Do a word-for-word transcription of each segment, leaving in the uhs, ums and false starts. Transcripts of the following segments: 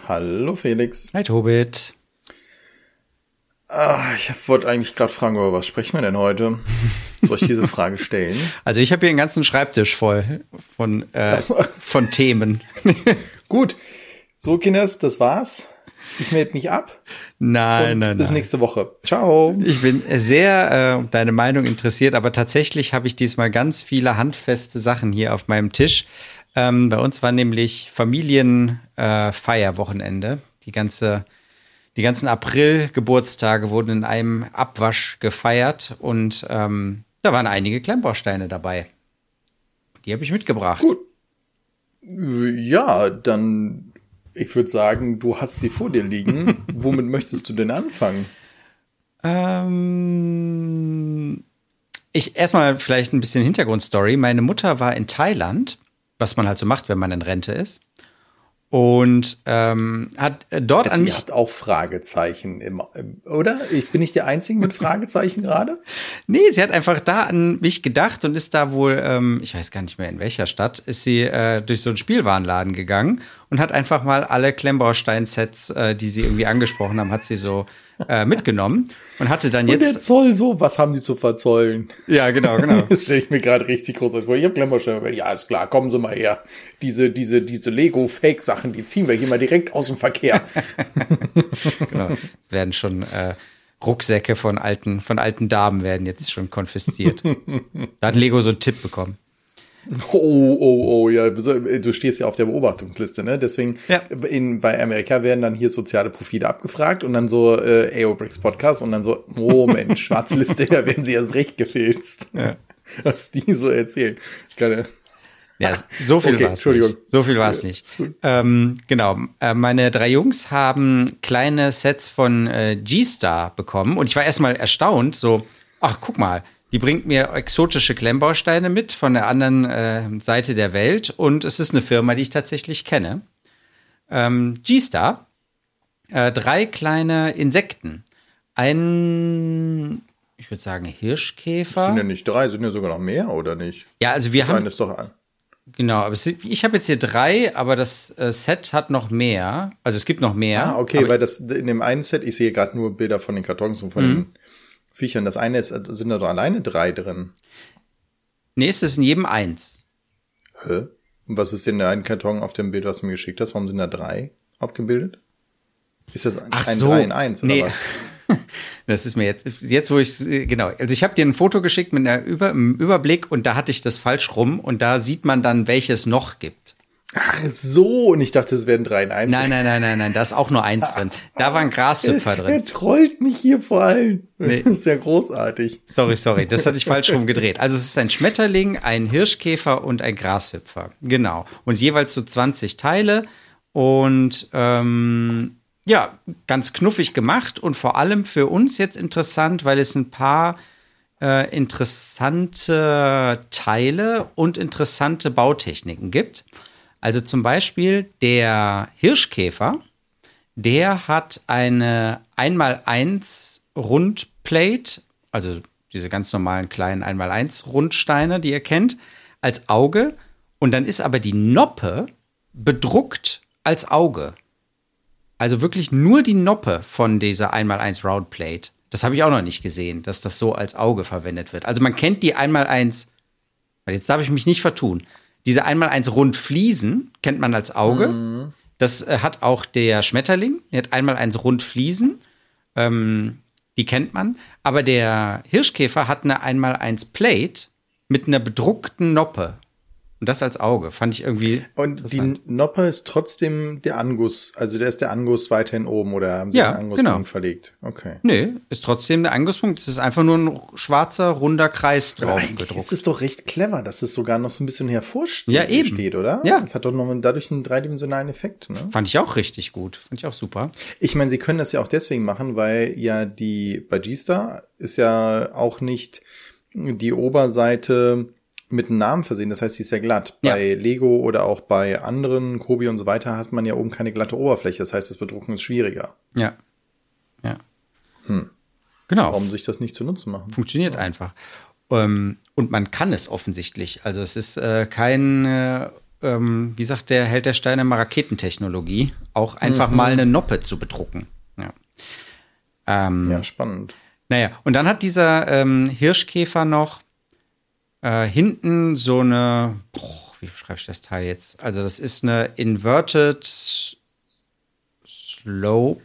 Hallo Felix. Hi Tobit. Ah, ich wollte eigentlich gerade fragen, über was sprechen wir denn heute? Soll ich diese Frage stellen? Also ich habe hier einen ganzen Schreibtisch voll von, äh, von Themen. Gut, so Kinders, das war's. Ich melde mich ab. Nein, und nein, bis nein. nächste Woche. Ciao. Ich bin sehr äh, deine Meinung interessiert, aber tatsächlich habe ich diesmal ganz viele handfeste Sachen hier auf meinem Tisch. Ähm, bei uns war nämlich Familienfeierwochenende. Äh, die ganze, die ganzen April-Geburtstage wurden in einem Abwasch gefeiert und ähm, da waren einige Klemmbausteine dabei. Die habe ich mitgebracht. Gut. Ja, dann, ich würde sagen, du hast sie vor dir liegen. Womit möchtest du denn anfangen? Ähm, ich erstmal vielleicht ein bisschen Hintergrundstory. Meine Mutter war in Thailand, was man halt so macht, wenn man in Rente ist. Und ähm, hat dort also an mich. Ihr habt auch Fragezeichen, im, oder? Ich bin nicht der Einzige mit Fragezeichen gerade? Nee, sie hat einfach da an mich gedacht und ist da wohl, ähm, ich weiß gar nicht mehr in welcher Stadt, ist sie äh, durch so einen Spielwarenladen gegangen und hat einfach mal alle Klemmbaustein-Sets, äh, die sie irgendwie angesprochen haben, hat sie so äh, mitgenommen und hatte dann jetzt. Und der Zoll so, was haben sie zu verzollen? Ja, genau, genau. Das stelle ich mir gerade richtig groß vor. Ich habe Klemmbausteine. Ja, ist klar, kommen Sie mal her. Diese, diese, diese Lego-Fake-Sachen, die ziehen wir hier mal direkt aus dem Verkehr. Genau. Es werden schon äh, Rucksäcke von alten, von alten Damen werden jetzt schon konfisziert. Da hat Lego so einen Tipp bekommen. Oh, oh, oh, ja, du stehst ja auf der Beobachtungsliste, ne? Deswegen, ja. in, bei Amerika werden dann hier soziale Profile abgefragt und dann so äh, A O Bricks Podcast und dann so, oh Mensch, Schwarzliste, da werden sie erst recht gefilzt. Ja. Was die so erzählen. Ich kann, ja, so viel okay, war es Entschuldigung. nicht. So viel war es nicht. Ähm, genau, äh, meine drei Jungs haben kleine Sets von äh, G-Star bekommen und ich war erstmal erstaunt, so, ach, guck mal, die bringt mir exotische Klemmbausteine mit von der anderen äh, Seite der Welt und es ist eine Firma, die ich tatsächlich kenne. Ähm, G-Star, äh, drei kleine Insekten. Ein, ich würde sagen, Hirschkäfer. Sind ja nicht drei, sind ja sogar noch mehr, oder nicht? Ja, also wir das haben. eine ist doch ein. Genau, aber es, ich habe jetzt hier drei, aber das äh, Set hat noch mehr. Also es gibt noch mehr. Ah, okay, weil das in dem einen Set, ich sehe gerade nur Bilder von den Kartons und von mhm. den Viechern. Das eine ist, sind da doch alleine drei drin. Nee, es ist in jedem eins. Hä? Und was ist denn der ein Karton auf dem Bild, was du mir geschickt hast? Warum sind da drei abgebildet? Ist das ein, Ach ein so. drei in eins oder nee. was? Das ist mir jetzt, jetzt wo ich genau, also ich habe dir ein Foto geschickt mit einer Über, einem Überblick und da hatte ich das falsch rum und da sieht man dann, welches noch gibt. Ach so, und ich dachte, es wären drei in eins. Nein, nein, nein, nein, nein, da ist auch nur eins drin. Da war ein Grashüpfer drin. Er trollt mich hier vor allem. Nee. Das ist ja großartig. Sorry, sorry, das hatte ich falsch rum gedreht. Also es ist ein Schmetterling, ein Hirschkäfer und ein Grashüpfer. Genau. Und jeweils so zwanzig Teile und ähm, ja, ganz knuffig gemacht und vor allem für uns jetzt interessant, weil es ein paar äh, interessante Teile und interessante Bautechniken gibt. Also zum Beispiel der Hirschkäfer, der hat eine eins mal eins Rundplate, also diese ganz normalen kleinen eins mal eins Rundsteine, die ihr kennt, als Auge. Und dann ist aber die Noppe bedruckt als Auge. Also wirklich nur die Noppe von dieser eins mal eins Roundplate. Das habe ich auch noch nicht gesehen, dass das so als Auge verwendet wird. Also man kennt die eins mal eins, jetzt darf ich mich nicht vertun, diese eins mal eins Rundfliesen kennt man als Auge. Mhm. Das äh, hat auch der Schmetterling, der hat eins mal eins Rundfliesen, ähm, die kennt man. Aber der Hirschkäfer hat eine eins mal eins Plate mit einer bedruckten Noppe. Und das als Auge, fand ich irgendwie Und die Noppe ist trotzdem der Anguss, also der ist der Anguss weiterhin oben oder haben sie ja, den Angusspunkt genau. verlegt? Okay. Nee, ist trotzdem der Angusspunkt. Es ist einfach nur ein schwarzer, runder Kreis drauf Eigentlich gedruckt. ist es doch recht clever, dass es sogar noch so ein bisschen hervorsteht, ja, eben. steht, oder? Ja. Es hat doch noch dadurch einen dreidimensionalen Effekt, ne? Fand ich auch richtig gut. Fand ich auch super. Ich meine, sie können das ja auch deswegen machen, weil ja die, bei G-Star ist ja auch nicht die Oberseite mit einem Namen versehen, das heißt, sie ist ja glatt. Ja. Bei Lego oder auch bei anderen, Kobi und so weiter, hat man ja oben keine glatte Oberfläche. Das heißt, das Bedrucken ist schwieriger. Ja. Ja. Hm. Genau. Warum sich das nicht zu Nutzen machen? Funktioniert ja. einfach. Ähm, und man kann es offensichtlich. Also es ist äh, kein äh, ähm, wie sagt der Held der Steine mal, Raketentechnologie, auch einfach mhm. mal eine Noppe zu bedrucken. Ja, ähm, ja spannend. Naja, und dann hat dieser ähm, Hirschkäfer noch äh, hinten so eine, boah, wie beschreibe ich das Teil jetzt? Also das ist eine Inverted Slope.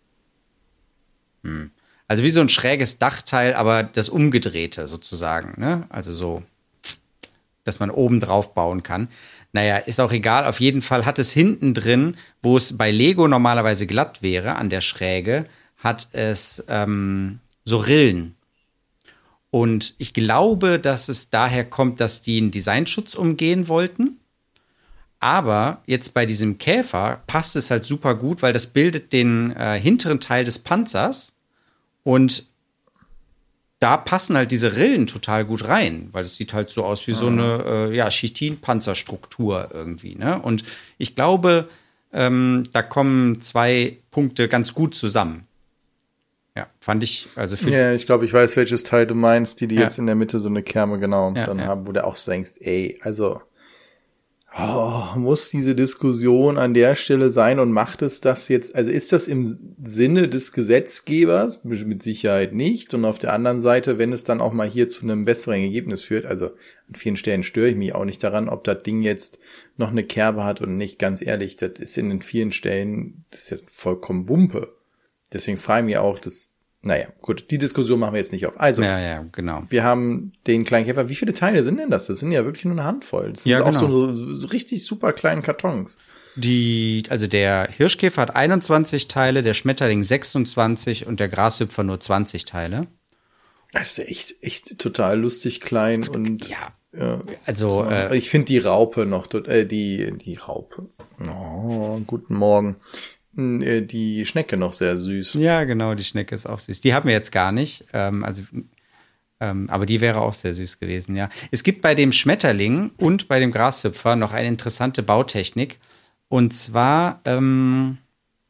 Hm. Also wie so ein schräges Dachteil, aber das Umgedrehte sozusagen, ne? Also so, dass man oben drauf bauen kann. Naja, ist auch egal. Auf jeden Fall hat es hinten drin, wo es bei Lego normalerweise glatt wäre, an der Schräge, hat es ähm, so Rillen. Und ich glaube, dass es daher kommt, dass die einen Designschutz umgehen wollten. Aber jetzt bei diesem Käfer passt es halt super gut, weil das bildet den äh, hinteren Teil des Panzers. Und da passen halt diese Rillen total gut rein, weil es sieht halt so aus wie so eine äh, ja, Chitin-Panzerstruktur irgendwie. Ne? Und ich glaube, ähm, da kommen zwei Punkte ganz gut zusammen. Ja, fand ich, also für Ja, ich glaube, ich weiß, welches Teil du meinst, die, die ja. jetzt in der Mitte so eine Kerme genau ja, dann ja. haben, wo du auch so denkst, ey, also oh, muss diese Diskussion an der Stelle sein und macht es das jetzt, also ist das im Sinne des Gesetzgebers? Mit Sicherheit nicht. Und auf der anderen Seite, wenn es dann auch mal hier zu einem besseren Ergebnis führt, also an vielen Stellen störe ich mich auch nicht daran, ob das Ding jetzt noch eine Kerbe hat und nicht, ganz ehrlich, das ist in den vielen Stellen, das ist ja vollkommen Wumpe. Deswegen frage ich mich auch, das, naja, gut, die Diskussion machen wir jetzt nicht auf. Also, ja, ja, genau. Wir haben den kleinen Käfer. Wie viele Teile sind denn das? Das sind ja wirklich nur eine Handvoll. Das sind ja, auch genau. so, so richtig super kleinen Kartons. Die, also der Hirschkäfer hat einundzwanzig Teile, der Schmetterling sechsundzwanzig und der Grashüpfer nur zwanzig Teile. Das ist ja echt, echt total lustig klein und ja. Ja, also so, äh, ich finde die Raupe noch, äh, die, die Raupe. Oh, guten Morgen. Die Schnecke noch sehr süß. Ja, genau, die Schnecke ist auch süß. Die haben wir jetzt gar nicht, ähm, also, ähm, aber die wäre auch sehr süß gewesen, ja. Es gibt bei dem Schmetterling und bei dem Grashüpfer noch eine interessante Bautechnik. Und zwar ähm,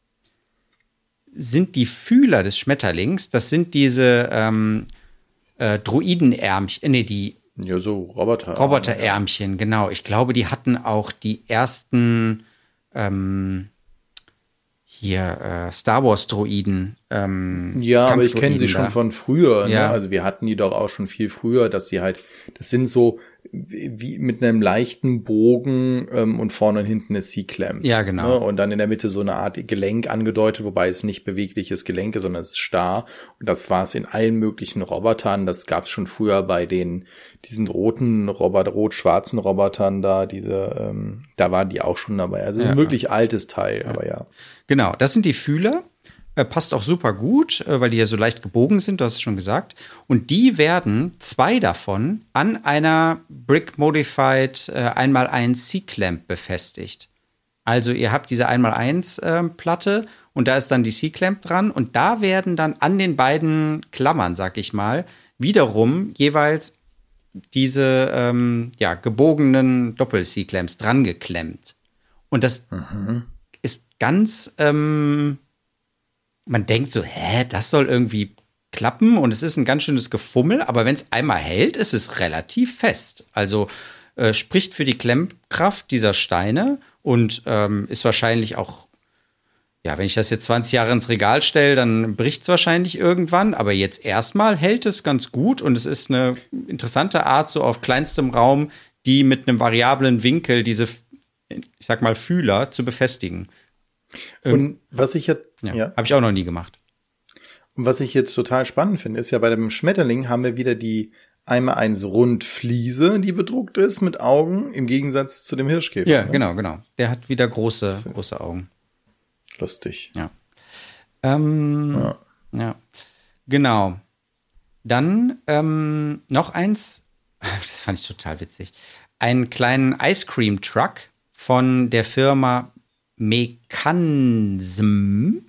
sind die Fühler des Schmetterlings, das sind diese ähm, äh, Droidenärmchen, nee, die ja, so Roboter. Roboterärmchen, ja. Genau. Ich glaube, die hatten auch die ersten ähm, hier äh, Star Wars Droiden. Ähm, ja, aber ich kenne sie schon da. von früher. Ne? Ja. Also wir hatten die doch auch schon viel früher, dass sie halt, das sind so wie mit einem leichten Bogen ähm, und vorne und hinten ist C-Clamp. Ja, genau. Ne? Und dann in der Mitte so eine Art Gelenk angedeutet, wobei es nicht bewegliches Gelenk ist, sondern es ist starr. Und das war es in allen möglichen Robotern. Das gab es schon früher bei den diesen roten Roboter, rot-schwarzen Robotern da, diese, ähm, da waren die auch schon dabei. Also es ist ja. ein wirklich altes Teil, ja. aber ja. Genau, das sind die Fühler. Äh, passt auch super gut, äh, weil die ja so leicht gebogen sind, du hast es schon gesagt. Und die werden, zwei davon, an einer Brick Modified äh, eins mal eins C-Clamp befestigt. Also ihr habt diese eins mal eins äh, Platte und da ist dann die C-Clamp dran. Und da werden dann an den beiden Klammern, sag ich mal, wiederum jeweils diese ähm, ja, gebogenen Doppel-C-Clamps dran geklemmt. Und das mhm. ist ganz ähm, man denkt so, hä, das soll irgendwie klappen und es ist ein ganz schönes Gefummel, aber wenn es einmal hält, ist es relativ fest. Also äh, spricht für die Klemmkraft dieser Steine und ähm, ist wahrscheinlich auch, ja, wenn ich das jetzt zwanzig Jahre ins Regal stelle, dann bricht es wahrscheinlich irgendwann, aber jetzt erstmal hält es ganz gut und es ist eine interessante Art, so auf kleinstem Raum, die mit einem variablen Winkel diese, ich sag mal, Fühler zu befestigen. Und was ich jetzt, ja, ja. habe ich auch noch nie gemacht. Und was ich jetzt total spannend finde, ist ja bei dem Schmetterling haben wir wieder die einmal eins Rundfliese, die bedruckt ist mit Augen, im Gegensatz zu dem Hirschkäfer. Ja, ne? genau, genau. Der hat wieder große, große Augen. Lustig. Ja. Ähm, ja. ja. Genau. Dann ähm, noch eins, das fand ich total witzig. Einen kleinen Ice Cream Truck von der Firma Mekansm.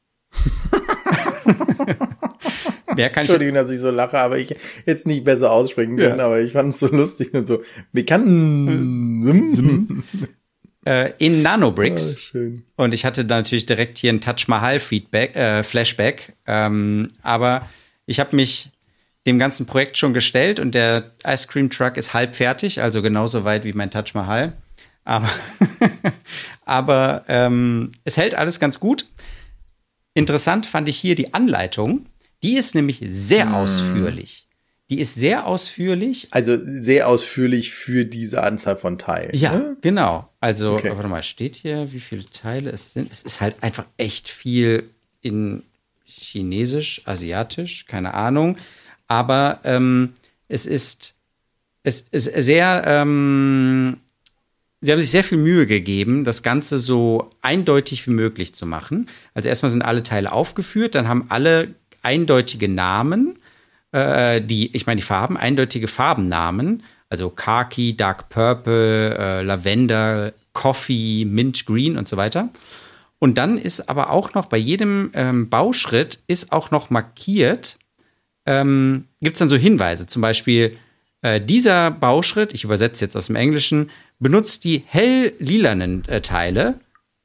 Wer kann Entschuldigung, dass ich so lache, aber ich jetzt nicht besser aussprechen kann, ja. aber ich fand es so lustig und so. Mekansm. äh, in Nanobricks. Oh, schön. Und ich hatte da natürlich direkt hier ein Taj Mahal Feedback, äh, Flashback. Ähm, aber ich habe mich dem ganzen Projekt schon gestellt und der Ice Cream Truck ist halb fertig, also genauso weit wie mein Taj Mahal. Aber, aber ähm, es hält alles ganz gut. Interessant fand ich hier die Anleitung. Die ist nämlich sehr hm. ausführlich. Die ist sehr ausführlich. Also sehr ausführlich für diese Anzahl von Teilen. Ja, ne? Genau. Also, okay. warte mal, steht hier, wie viele Teile es sind? Es ist halt einfach echt viel in Chinesisch, Asiatisch, keine Ahnung. Aber ähm, es ist, es ist sehr, ähm, sie haben sich sehr viel Mühe gegeben, das Ganze so eindeutig wie möglich zu machen. Also erstmal sind alle Teile aufgeführt, dann haben alle eindeutige Namen, äh, die, ich meine die Farben, eindeutige Farbennamen, also Khaki, Dark Purple, äh, Lavender, Coffee, Mint Green und so weiter. Und dann ist aber auch noch bei jedem ähm, Bauschritt ist auch noch markiert, ähm, gibt es dann so Hinweise, zum Beispiel äh, dieser Bauschritt, ich übersetze jetzt aus dem Englischen, benutzt die hell lilanen äh, Teile.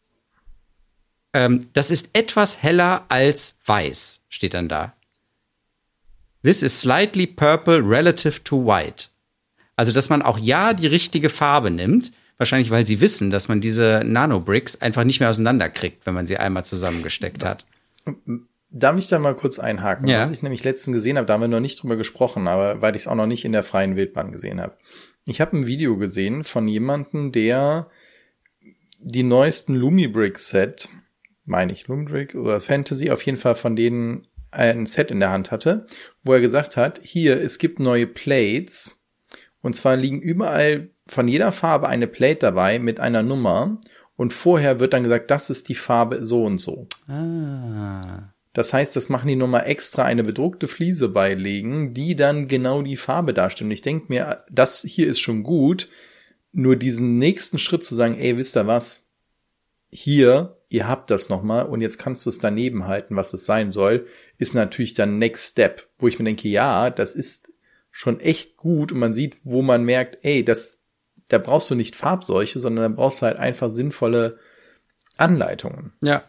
Ähm, das ist etwas heller als weiß, steht dann da. This is slightly purple relative to white. Also, dass man auch ja die richtige Farbe nimmt, wahrscheinlich, weil sie wissen, dass man diese Nanobricks einfach nicht mehr auseinanderkriegt, wenn man sie einmal zusammengesteckt hat. Darf ich da mal kurz einhaken? Ja. Was ich nämlich letztens gesehen habe, da haben wir noch nicht drüber gesprochen, aber weil ich es auch noch nicht in der freien Wildbahn gesehen habe. Ich habe ein Video gesehen von jemandem, der die neuesten Lumibrick-Set, meine ich Lumibrick oder Fantasy, auf jeden Fall von denen ein Set in der Hand hatte, wo er gesagt hat, hier, es gibt neue Plates und zwar liegen überall von jeder Farbe eine Plate dabei mit einer Nummer und vorher wird dann gesagt, das ist die Farbe so und so. Ah. Das heißt, das machen die nochmal extra eine bedruckte Fliese beilegen, die dann genau die Farbe darstellt. Und ich denke mir, das hier ist schon gut, nur diesen nächsten Schritt zu sagen, ey, wisst ihr was? Hier, ihr habt das nochmal und jetzt kannst du es daneben halten, was es sein soll, ist natürlich dann Next Step, wo ich mir denke, ja, das ist schon echt gut und man sieht, wo man merkt, ey, das, da brauchst du nicht Farbseuche, sondern da brauchst du halt einfach sinnvolle Anleitungen. Ja.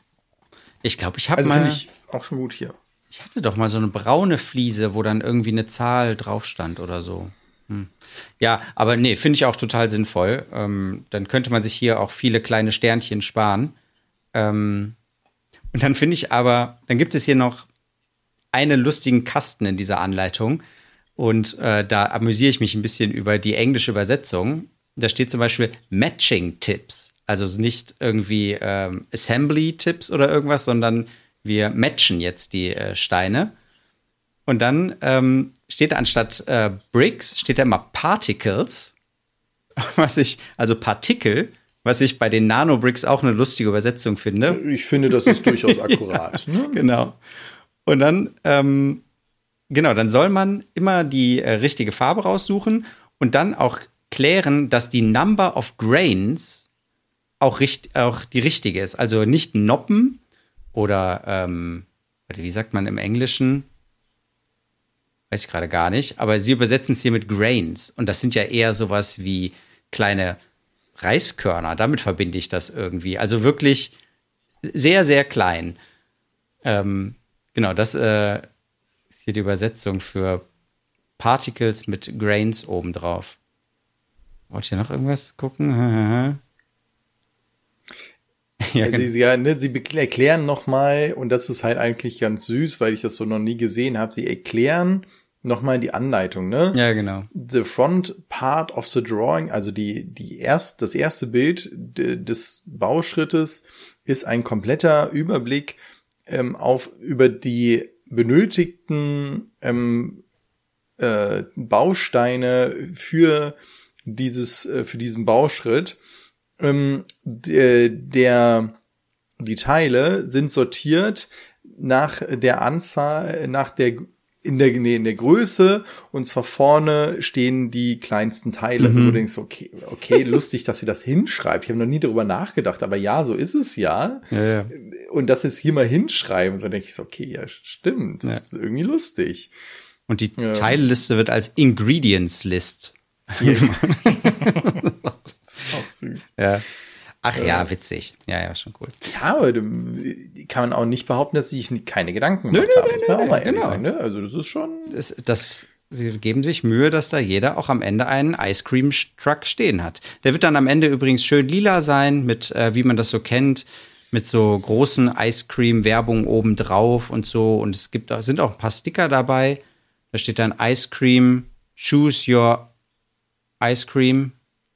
Ich glaube, ich habe also mal. Also finde ich auch schon gut hier. Ich hatte doch mal so eine braune Fliese, wo dann irgendwie eine Zahl drauf stand oder so. Hm. Ja, aber nee, finde ich auch total sinnvoll. Ähm, dann könnte man sich hier auch viele kleine Sternchen sparen. Ähm, und dann finde ich aber, dann gibt es hier noch einen lustigen Kasten in dieser Anleitung. Und äh, da amüsiere ich mich ein bisschen über die englische Übersetzung. Da steht zum Beispiel Matching-Tipps. Also nicht irgendwie ähm, Assembly-Tipps oder irgendwas, sondern wir matchen jetzt die äh, Steine. Und dann ähm, steht da anstatt äh, Bricks, steht da immer Particles, was ich, also Partikel, was ich bei den Nanobricks auch eine lustige Übersetzung finde. Ich finde, das ist durchaus akkurat. Ja, ne? Genau. Und dann, ähm, genau, dann soll man immer die äh, richtige Farbe raussuchen und dann auch klären, dass die Number of Grains auch, richt- auch die richtige ist. Also nicht Noppen oder, ähm, wie sagt man im Englischen? Weiß ich gerade gar nicht. Aber sie übersetzen es hier mit Grains. Und das sind ja eher sowas wie kleine Reiskörner. Damit verbinde ich das irgendwie. Also wirklich sehr, sehr klein. Ähm, genau, das äh, ist hier die Übersetzung für Particles mit Grains obendrauf. Wollt ihr noch irgendwas gucken? Ja, genau. sie, ja, ne, sie erklären nochmal, und das ist halt eigentlich ganz süß, weil ich das so noch nie gesehen habe, sie erklären nochmal die Anleitung, ne? Ja, genau. The front part of the drawing, also die, die erst, das erste Bild de, des Bauschrittes ist ein kompletter Überblick ähm, auf, über die benötigten ähm, äh, Bausteine für dieses, äh, für diesen Bauschritt. Ähm, der, der, die Teile sind sortiert nach der Anzahl, nach der, in der, nee, in der Größe, und zwar vorne stehen die kleinsten Teile. Mhm. Also du denkst, okay, okay, lustig, dass sie das hinschreibt. Ich habe noch nie darüber nachgedacht, aber ja, so ist es ja. Ja, ja. Und das ist hier mal hinschreiben. So denke ich so, okay, ja, stimmt. Das ja. ist irgendwie lustig. Und die ja. Teilliste wird als Ingredients List. Ja. Das ist auch süß. Ja. Ach ja, ja, witzig. Ja, ja, schon cool. Ja, aber kann man auch nicht behaupten, dass ich keine Gedanken gemacht nö, habe. Nö, nö, nö, auch mal ehrlich genau. sagen, ne? Also das ist schon. Das, das sie geben sich Mühe, dass da jeder auch am Ende einen Ice Cream Truck stehen hat. Der wird dann am Ende übrigens schön lila sein, mit, äh, wie man das so kennt, mit so großen Ice Cream Werbung oben drauf und so. Und es gibt, sind auch ein paar Sticker dabei. Da steht dann Ice Cream, choose your Ice Cream.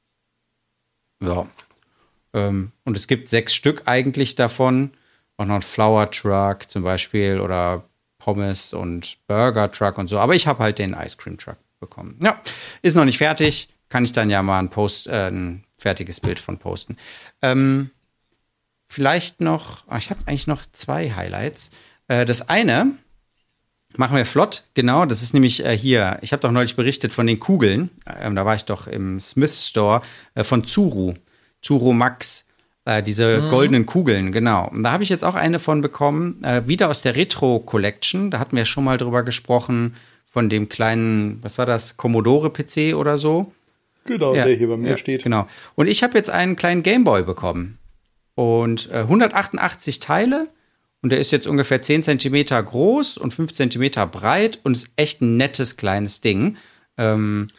Ja. Ähm, und es gibt sechs Stück eigentlich davon. Auch noch ein Flower Truck zum Beispiel oder Pommes und Burger Truck und so. Aber ich habe halt den Ice Cream Truck bekommen. Ja, ist noch nicht fertig. Kann ich dann ja mal ein, Post, äh, ein fertiges Bild von posten. Ähm, vielleicht noch, oh, ich habe eigentlich noch zwei Highlights. Äh, das eine machen wir flott, genau. Das ist nämlich äh, hier, ich habe doch neulich berichtet von den Kugeln. Ähm, da war ich doch im Smith Store äh, von Tsuru. Tsuru Max. Äh, diese mhm. goldenen Kugeln, genau. Und da habe ich jetzt auch eine von bekommen, äh, wieder aus der Retro Collection. Da hatten wir schon mal drüber gesprochen, von dem kleinen, was war das, Commodore-P C oder so. Genau, ja, der hier bei mir ja, steht. Genau. Und ich habe jetzt einen kleinen Gameboy bekommen. Und äh, hundertachtundachtzig Teile. Und der ist jetzt ungefähr zehn Zentimeter groß und fünf Zentimeter breit und ist echt ein nettes kleines Ding. Ähm,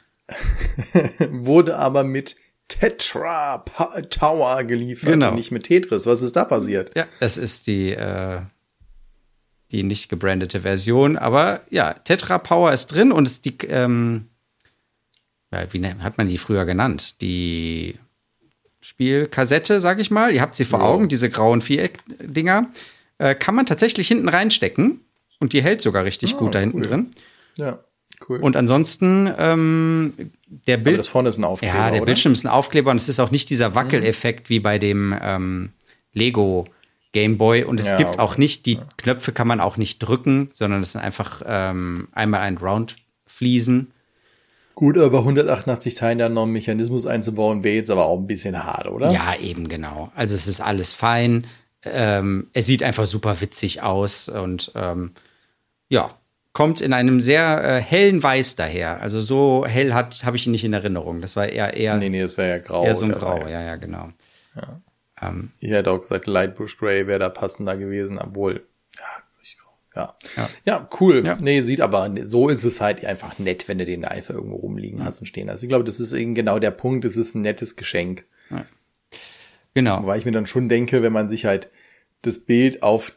Wurde aber mit Tetra Tower geliefert, genau. Und nicht mit Tetris. Was ist da passiert? Ja, das ist die, äh, die nicht gebrandete Version. Aber ja, Tetra Power ist drin und ist die, ähm, ja, wie hat man die früher genannt? Die Spielkassette, sag ich mal. Ihr habt sie vor ja. Augen, diese grauen Viereck-Dinger. Äh, kann man tatsächlich hinten reinstecken. Und die hält sogar richtig oh, gut da hinten cool. drin. Ja. Cool. Und ansonsten, ähm, der Bild. Aber das vorne ist ein Aufkleber. Ja, der oder? Bildschirm ist ein Aufkleber und es ist auch nicht dieser Wackeleffekt mhm. wie bei dem ähm, Lego Game Boy. Und es ja, gibt okay. auch nicht, die ja. Knöpfe kann man auch nicht drücken, sondern es sind einfach ähm, einmal ein Round-Fliesen. Gut, aber bei hundertachtundachtzig Teilen da noch einen Mechanismus einzubauen, wäre jetzt aber auch ein bisschen hart, oder? Ja, eben genau. Also es ist alles fein. Ähm, es sieht einfach super witzig aus und ähm, ja. Kommt in einem sehr äh, hellen Weiß daher. Also so hell hat habe ich ihn nicht in Erinnerung. Das war eher eher Nee, nee, das wäre ja grau. Eher so ein Grau, ja, ja, genau. Ja. Ähm, ich hätte auch gesagt, Lightbush Gray wäre da passender gewesen, obwohl ja, ja. Ja, ja cool. Ja. Nee, sieht aber so ist es halt einfach nett, wenn du den einfach irgendwo rumliegen hast und stehen hast. Ich glaube, das ist eben genau der Punkt, es ist ein nettes Geschenk. Ja. Genau. Weil ich mir dann schon denke, wenn man sich halt das Bild auf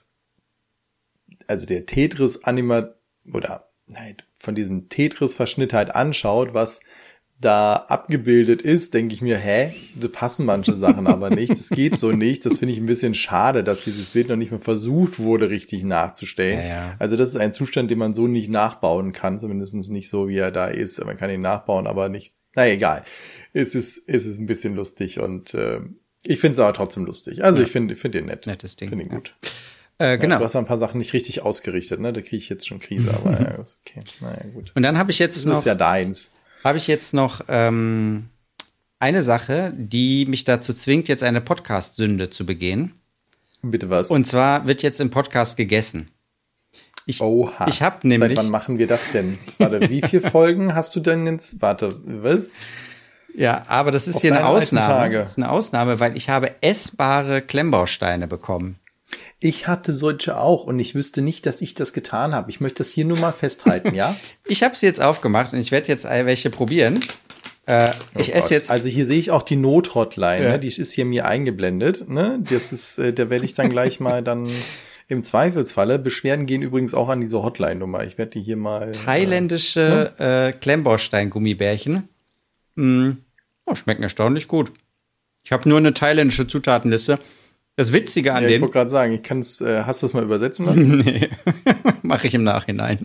also der Tetris Anima oder nein, von diesem Tetris-Verschnitt halt anschaut, was da abgebildet ist, denke ich mir, hä, da passen manche Sachen aber nicht. Das geht so nicht. Das finde ich ein bisschen schade, dass dieses Bild noch nicht mehr versucht wurde, richtig nachzustellen. Ja, ja. Also das ist ein Zustand, den man so nicht nachbauen kann, zumindest nicht so, wie er da ist. Man kann ihn nachbauen, aber nicht, na egal. Es ist, es ist ein bisschen lustig und äh, ich finde es aber trotzdem lustig. Also ja. ich finde ich finde den nett. Nettes Ding. Finde ihn gut. Ja. Äh, genau. Ja, du hast ein paar Sachen nicht richtig ausgerichtet, ne? Da kriege ich jetzt schon Krise, aber ja, ist okay. Naja, gut. Und dann habe ich jetzt das noch. Das ist ja deins. Habe ich jetzt noch ähm, eine Sache, die mich dazu zwingt, jetzt eine Podcast-Sünde zu begehen. Bitte was? Und zwar wird jetzt im Podcast gegessen. Ich, Oha. Ich habe nämlich. Seit wann machen wir das denn? Warte, wie viele Folgen hast du denn jetzt? Warte, was? Ja, aber das ist Auf hier eine Ausnahme. Das ist eine Ausnahme, weil ich habe essbare Klemmbausteine bekommen. Ich hatte solche auch und ich wüsste nicht, dass ich das getan habe. Ich möchte das hier nur mal festhalten, ja? Ich habe sie jetzt aufgemacht und ich werde jetzt welche probieren. Äh, oh ich esse jetzt. Also hier sehe ich auch die Not-Hotline, ja. ne? Die ist hier mir eingeblendet. Ne? Das ist, äh, da werde ich dann gleich mal dann im Zweifelsfalle. Beschwerden gehen übrigens auch an diese Hotline-Nummer. Ich werde die hier mal. Thailändische äh, ne? äh, Klemmbaustein-Gummibärchen. Mm. Oh, schmecken erstaunlich gut. Ich habe nur eine thailändische Zutatenliste. Das Witzige an ja, dem. Ich wollte gerade sagen, ich kann's, äh, hast du das mal übersetzen lassen? Nee, mache ich im Nachhinein.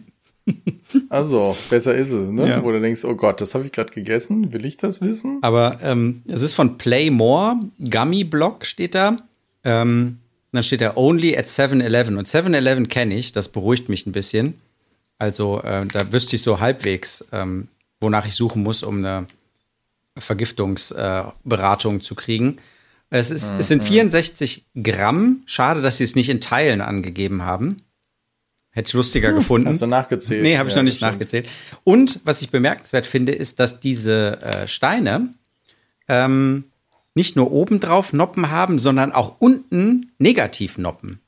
Also, besser ist es, ne? Ja. Wo du denkst, oh Gott, das habe ich gerade gegessen, will ich das wissen? Aber ähm, es ist von Play More, Gummy Block steht da. Ähm, dann steht da Only at seven eleven. Und seven eleven kenne ich, das beruhigt mich ein bisschen. Also, äh, da wüsste ich so halbwegs, ähm, wonach ich suchen muss, um eine Vergiftungsberatung äh, zu kriegen. Es, ist, mhm. es sind vierundsechzig Gramm. Schade, dass sie es nicht in Teilen angegeben haben. Hätte ich lustiger hm, gefunden. Hast du nachgezählt? Nee, habe ich ja, noch nicht nachgezählt. Und was ich bemerkenswert finde, ist, dass diese äh, Steine ähm, nicht nur oben drauf Noppen haben, sondern auch unten Negativnoppen.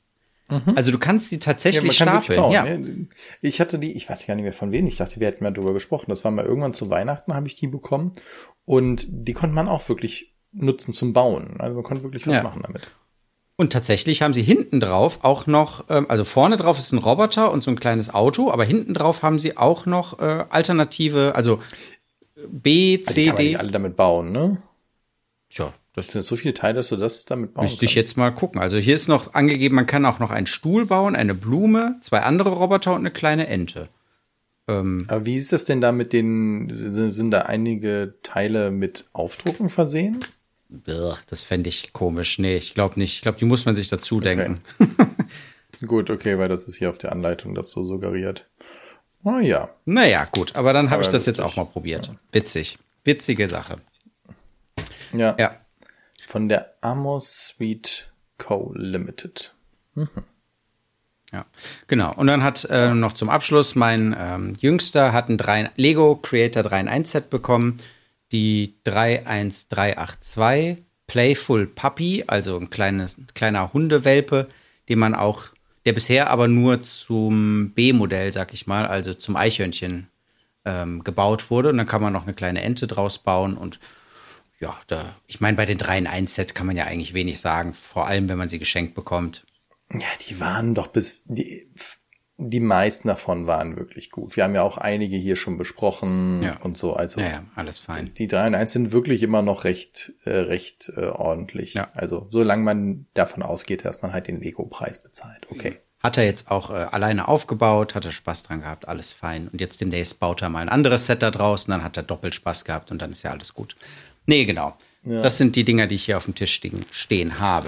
Mhm. Also du kannst sie tatsächlich ja, man stapeln. Bauen, ja. Ne? Ich hatte die, ich weiß gar nicht mehr von wem, ich dachte, wir hätten mal drüber gesprochen. Das war mal irgendwann zu Weihnachten, habe ich die bekommen. Und die konnte man auch wirklich nutzen zum Bauen. Also man konnte wirklich was ja. machen damit. Und tatsächlich haben sie hinten drauf auch noch, also vorne drauf ist ein Roboter und so ein kleines Auto, aber hinten drauf haben sie auch noch äh, alternative, also B, C, D. Die kann man nicht alle damit bauen, ne? Tja, das sind so viele Teile, dass du das damit bauen kannst. Müsste ich jetzt mal gucken. Also hier ist noch angegeben, man kann auch noch einen Stuhl bauen, eine Blume, zwei andere Roboter und eine kleine Ente. Ähm, aber wie ist das denn da mit den, sind da einige Teile mit Aufdrucken versehen? Das fände ich komisch. Nee, ich glaube nicht. Ich glaube, die muss man sich dazu okay. denken. Gut, okay, weil das ist hier auf der Anleitung das so suggeriert. Oh ja. Naja, gut, aber dann habe ich das jetzt auch mal probiert. Ja. Witzig. Witzige Sache. Ja. ja. Von der Amos Sweet Co. Limited. Mhm. Ja, genau. Und dann hat äh, noch zum Abschluss mein ähm, Jüngster hat ein drei, Lego Creator drei in eins Set bekommen. Die drei eins drei acht zwei Playful Puppy, also ein kleines, kleiner Hundewelpe, den man auch, der bisher aber nur zum B-Modell, sag ich mal, also zum Eichhörnchen ähm, gebaut wurde. Und dann kann man noch eine kleine Ente draus bauen. Und ja, da, ich meine, bei den drei in eins Set kann man ja eigentlich wenig sagen, vor allem, wenn man sie geschenkt bekommt. Ja, die waren doch bis, die, die meisten davon waren wirklich gut. Wir haben ja auch einige hier schon besprochen ja. und so. Also ja, ja, alles fein. Die drei in eins sind wirklich immer noch recht, äh, recht äh, ordentlich. Ja. Also solange man davon ausgeht, dass man halt den Lego-Preis bezahlt. Okay. Hat er jetzt auch äh, alleine aufgebaut, hat er Spaß dran gehabt, alles fein. Und jetzt demnächst baut er mal ein anderes Set da draus und dann hat er doppelt Spaß gehabt und dann ist ja alles gut. Nee, genau. Ja. Das sind die Dinger, die ich hier auf dem Tisch stehen, stehen habe.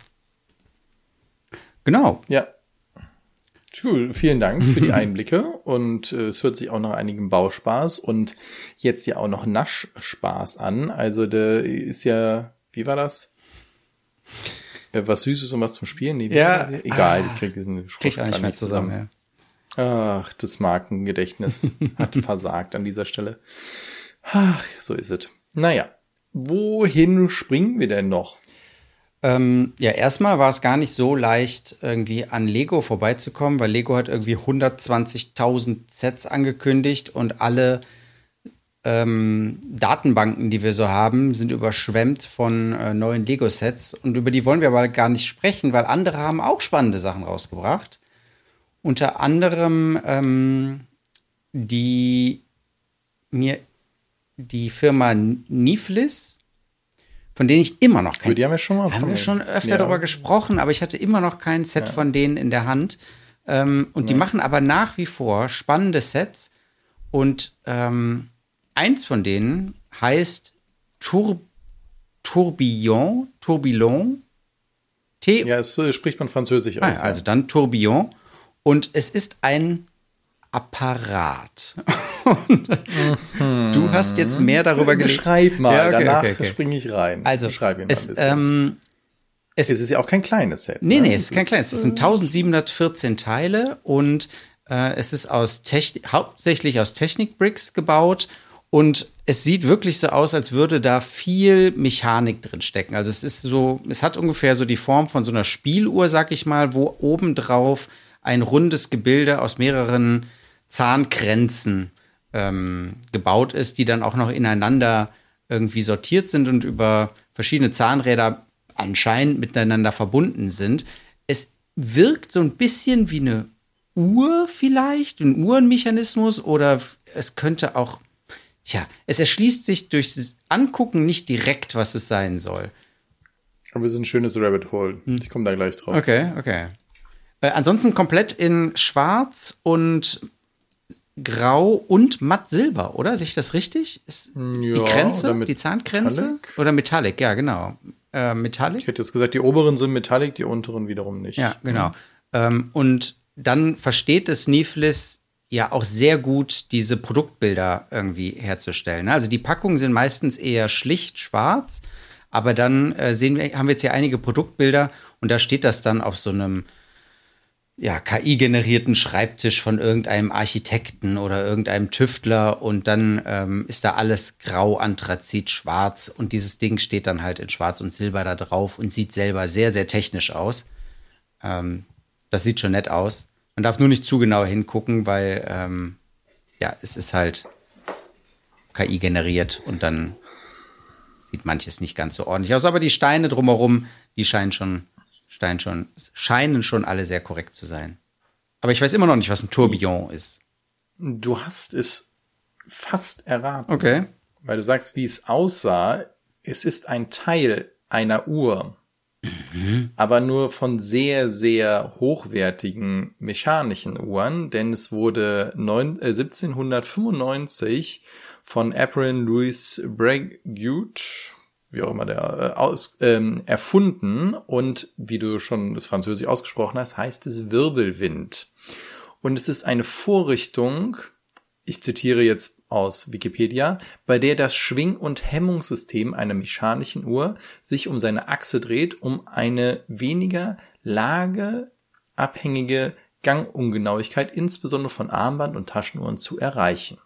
Genau. Ja. Cool. Vielen Dank für die Einblicke und äh, es hört sich auch nach einigem Bauspaß und jetzt ja auch noch Naschspaß an. Also der ist ja, wie war das? Äh, was Süßes und was zum Spielen? Nee, ja. Egal, ah, ich krieg diesen Schrott krieg auch nicht mehr zusammen. zusammen. Ja. Ach, das Markengedächtnis hat versagt an dieser Stelle. Ach, so ist es. Naja, wohin springen wir denn noch? Ähm, ja, erstmal war es gar nicht so leicht, irgendwie an Lego vorbeizukommen, weil Lego hat irgendwie hundertzwanzigtausend Sets angekündigt und alle ähm, Datenbanken, die wir so haben, sind überschwemmt von äh, neuen Lego-Sets. Und über die wollen wir aber gar nicht sprechen, weil andere haben auch spannende Sachen rausgebracht. Unter anderem ähm, die mir die Firma Niflis, von denen ich immer noch kein... Die haben wir schon mal haben wir schon öfter ja. darüber gesprochen, aber ich hatte immer noch kein Set ja. von denen in der Hand. Ähm, und ja. die machen aber nach wie vor spannende Sets. Und ähm, eins von denen heißt Tour Tourbillon. Tourbillon. T ja, es äh, spricht man französisch ah, aus. Also ja. dann Tourbillon. Und es ist ein Apparat. mhm. Du hast jetzt mehr darüber gelesen. Beschreib mal, ja, okay, danach okay, okay. springe ich rein. Also, Beschreib ihn mal es, ein bisschen. Ähm, es, es ist ja auch kein kleines Set. Nee, ne? nee, es ist kein kleines. Es sind eintausendsiebenhundertvierzehn Teile und äh, es ist aus Technik, hauptsächlich aus Technikbricks gebaut und es sieht wirklich so aus, als würde da viel Mechanik drin stecken. Also es ist so, es hat ungefähr so die Form von so einer Spieluhr, sag ich mal, wo obendrauf ein rundes Gebilde aus mehreren Zahnkränzen ähm, gebaut ist, die dann auch noch ineinander irgendwie sortiert sind und über verschiedene Zahnräder anscheinend miteinander verbunden sind. Es wirkt so ein bisschen wie eine Uhr vielleicht, ein Uhrenmechanismus oder es könnte auch, tja, es erschließt sich durchs Angucken nicht direkt, was es sein soll. Aber es ist ein schönes Rabbit Hole. Hm. Ich komme da gleich drauf. Okay, okay. Äh, ansonsten komplett in Schwarz und Grau und matt Silber, oder? Sehe ich das richtig? Ist ja, die Grenze, die Zahnkränze? Metallic? Oder Metallic, ja, genau. Äh, Metallic? Ich hätte jetzt gesagt, die oberen sind Metallic, die unteren wiederum nicht. Ja, genau. Mhm. Ähm, und dann versteht es Niflis ja auch sehr gut, diese Produktbilder irgendwie herzustellen. Also die Packungen sind meistens eher schlicht schwarz, aber dann äh, sehen wir, haben wir jetzt hier einige Produktbilder und da steht das dann auf so einem ja, K I-generierten Schreibtisch von irgendeinem Architekten oder irgendeinem Tüftler und dann ähm, ist da alles grau, Anthrazit, schwarz und dieses Ding steht dann halt in schwarz und silber da drauf und sieht selber sehr, sehr technisch aus. Ähm, das sieht schon nett aus. Man darf nur nicht zu genau hingucken, weil ähm, ja, es ist halt K I generiert und dann sieht manches nicht ganz so ordentlich aus. Aber die Steine drumherum, die scheinen schon, scheinen schon, scheinen schon alle sehr korrekt zu sein. Aber ich weiß immer noch nicht, was ein Tourbillon ist. Du hast es fast erraten. Okay. Weil du sagst, wie es aussah. Es ist ein Teil einer Uhr. Mhm. Aber nur von sehr, sehr hochwertigen mechanischen Uhren. Denn es wurde neun, äh, siebzehnhundertfünfundneunzig von Abraham Louis Breguet, wie auch immer der, äh, aus, ähm, erfunden. Und wie du schon das Französisch ausgesprochen hast, heißt es Wirbelwind. Und es ist eine Vorrichtung, ich zitiere jetzt aus Wikipedia, bei der das Schwing- und Hemmungssystem einer mechanischen Uhr sich um seine Achse dreht, um eine weniger lageabhängige Gangungenauigkeit, insbesondere von Armband- und Taschenuhren, zu erreichen.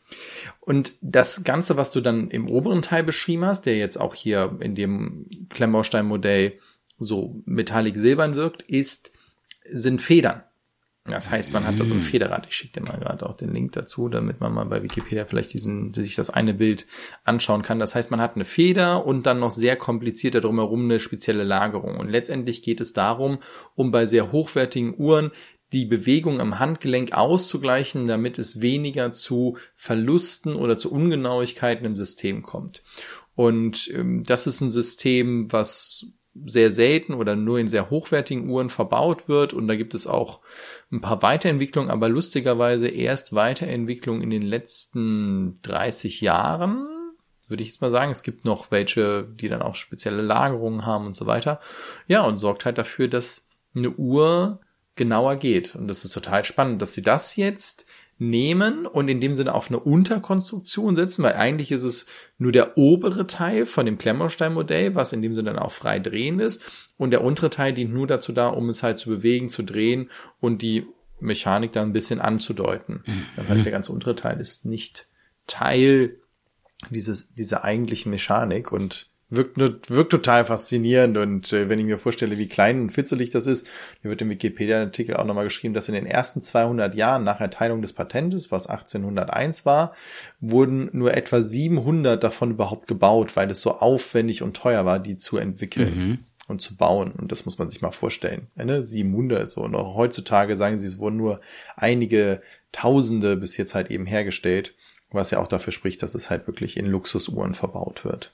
Und das Ganze, was du dann im oberen Teil beschrieben hast, der jetzt auch hier in dem Klemmbaustein-Modell so metallic silbern wirkt, ist, sind Federn. Das heißt, man hat da so ein Federrad. Ich schicke dir mal gerade auch den Link dazu, damit man mal bei Wikipedia vielleicht diesen, sich das eine Bild anschauen kann. Das heißt, man hat eine Feder und dann noch sehr kompliziert drumherum eine spezielle Lagerung. Und letztendlich geht es darum, um bei sehr hochwertigen Uhren die Bewegung am Handgelenk auszugleichen, damit es weniger zu Verlusten oder zu Ungenauigkeiten im System kommt. Und ähm, das ist ein System, was sehr selten oder nur in sehr hochwertigen Uhren verbaut wird. Und da gibt es auch ein paar Weiterentwicklungen, aber lustigerweise erst Weiterentwicklungen in den letzten dreißig Jahren, würde ich jetzt mal sagen. Es gibt noch welche, die dann auch spezielle Lagerungen haben und so weiter. Ja, und sorgt halt dafür, dass eine Uhr genauer geht. Und das ist total spannend, dass sie das jetzt nehmen und in dem Sinne auf eine Unterkonstruktion setzen, weil eigentlich ist es nur der obere Teil von dem Klemmbaustein-Modell, was in dem Sinne dann auch frei drehen ist, und der untere Teil dient nur dazu da, um es halt zu bewegen, zu drehen und die Mechanik dann ein bisschen anzudeuten. Mhm. Das heißt, der ganze untere Teil ist nicht Teil dieses dieser eigentlichen Mechanik und Wirkt, wirkt total faszinierend, und äh, wenn ich mir vorstelle, wie klein und fitzelig das ist, hier wird im Wikipedia-Artikel auch nochmal geschrieben, dass in den ersten zweihundert Jahren nach Erteilung des Patentes, was achtzehnhunderteins war, wurden nur etwa siebenhundert davon überhaupt gebaut, weil es so aufwendig und teuer war, die zu entwickeln mhm. und zu bauen. Und das muss man sich mal vorstellen. Ne? siebenhundert so. Und auch heutzutage sagen sie, es wurden nur einige Tausende bis jetzt halt eben hergestellt, was ja auch dafür spricht, dass es halt wirklich in Luxusuhren verbaut wird.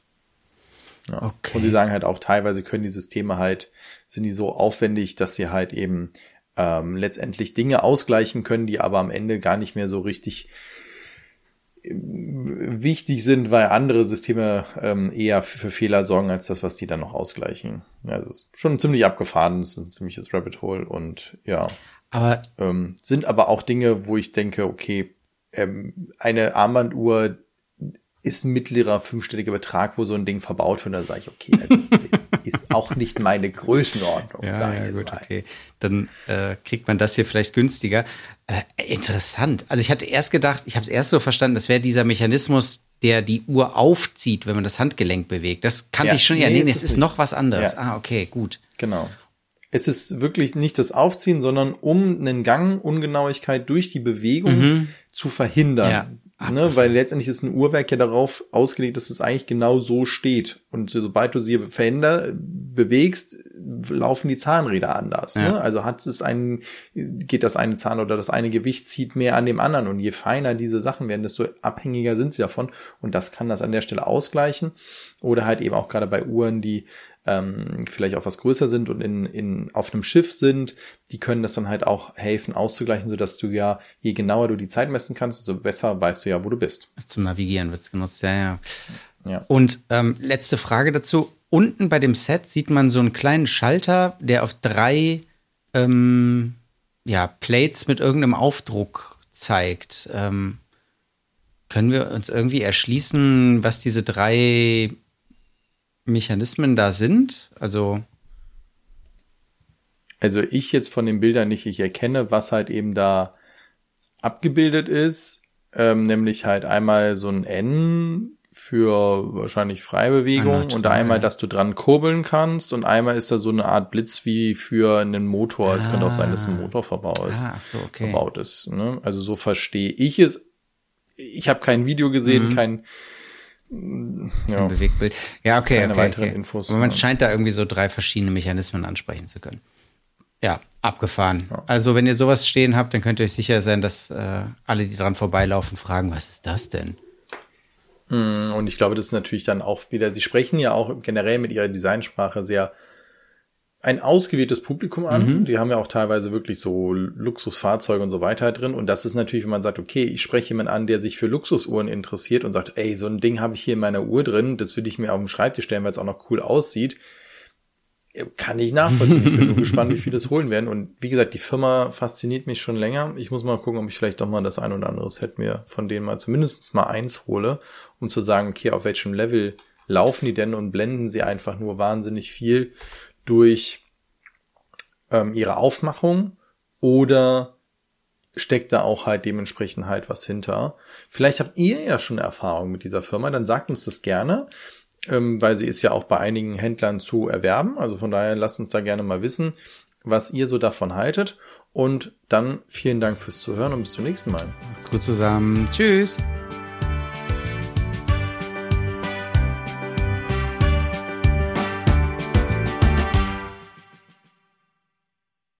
Ja. Okay. Und sie sagen halt auch, teilweise können die Systeme halt, sind die so aufwendig, dass sie halt eben ähm, letztendlich Dinge ausgleichen können, die aber am Ende gar nicht mehr so richtig äh, wichtig sind, weil andere Systeme ähm, eher für, für Fehler sorgen, als das, was die dann noch ausgleichen. Ja, also es ist schon ziemlich abgefahren, es ist ein ziemliches Rabbit Hole und ja. Aber ähm, sind aber auch Dinge, wo ich denke, okay, ähm, eine Armbanduhr ist ein mittlerer fünfstelliger Betrag, wo so ein Ding verbaut wird. Da sage ich, okay, also ist, ist auch nicht meine Größenordnung. Ja, sage ich ja gut, mal. Okay. Dann äh, kriegt man das hier vielleicht günstiger. Äh, interessant. Also ich hatte erst gedacht, ich habe es erst so verstanden, das wäre dieser Mechanismus, der die Uhr aufzieht, wenn man das Handgelenk bewegt. Das kannte ja, ich schon. Ja, nee, nee, es es ist ist noch was anderes. Ja. Ah, okay, gut. Genau. Es ist wirklich nicht das Aufziehen, sondern um einen Gang, Ungenauigkeit durch die Bewegung mhm. zu verhindern. Ja. Ne, weil letztendlich ist ein Uhrwerk ja darauf ausgelegt, dass es eigentlich genau so steht. Und sobald du sie veränder, bewegst, laufen die Zahnräder anders. Ja. Ne? Also hat es einen, geht das eine Zahn oder das eine Gewicht zieht mehr an dem anderen. Und je feiner diese Sachen werden, desto abhängiger sind sie davon. Und das kann das an der Stelle ausgleichen. Oder halt eben auch gerade bei Uhren, die ähm, vielleicht auch was größer sind und in, in auf einem Schiff sind, die können das dann halt auch helfen auszugleichen, sodass du ja, je genauer du die Zeit messen kannst, desto besser weißt du ja, wo du bist. Zum Navigieren wird's genutzt, ja, ja. ja. Und ähm, letzte Frage dazu. Unten bei dem Set sieht man so einen kleinen Schalter, der auf drei ähm, ja, Plates mit irgendeinem Aufdruck zeigt. Ähm, können wir uns irgendwie erschließen, was diese drei Mechanismen da sind? Also Also ich jetzt von den Bildern nicht, ich erkenne, was halt eben da abgebildet ist, ähm, nämlich halt einmal so ein N für wahrscheinlich Freibewegung Ah, und einmal, dass du dran kurbeln kannst und einmal ist da so eine Art Blitz wie für einen Motor. Es ah. könnte auch sein, dass ein Motorverbau ist, ah, so, okay. verbaut ist. Ne? Also so verstehe ich es. Ich habe kein Video gesehen, mhm. kein ja, ein Bewegtbild. Ja, okay, keine okay, weiteren okay. Infos. Aber man scheint da irgendwie so drei verschiedene Mechanismen ansprechen zu können. Ja, abgefahren. Ja. Also wenn ihr sowas stehen habt, dann könnt ihr euch sicher sein, dass äh, alle, die dran vorbeilaufen, fragen, was ist das denn? Und ich glaube, das ist natürlich dann auch wieder, sie sprechen ja auch generell mit ihrer Designsprache sehr ein ausgewähltes Publikum an. Mhm. Die haben ja auch teilweise wirklich so Luxusfahrzeuge und so weiter drin. Und das ist natürlich, wenn man sagt, okay, ich spreche jemanden an, der sich für Luxusuhren interessiert und sagt, ey, so ein Ding habe ich hier in meiner Uhr drin, das will ich mir auf den Schreibtisch stellen, weil es auch noch cool aussieht. Kann ich nachvollziehen. Ich bin nur gespannt, wie viele es holen werden. Und wie gesagt, die Firma fasziniert mich schon länger. Ich muss mal gucken, ob ich vielleicht doch mal das ein oder andere Set mir von denen mal zumindest mal eins hole, um zu sagen, okay, auf welchem Level laufen die denn und blenden sie einfach nur wahnsinnig viel durch ähm, ihre Aufmachung oder steckt da auch halt dementsprechend halt was hinter. Vielleicht habt ihr ja schon Erfahrung mit dieser Firma, dann sagt uns das gerne. Ähm, weil sie ist ja auch bei einigen Händlern zu erwerben. Also von daher lasst uns da gerne mal wissen, was ihr so davon haltet. Und dann vielen Dank fürs Zuhören und bis zum nächsten Mal. Macht's gut zusammen. Tschüss.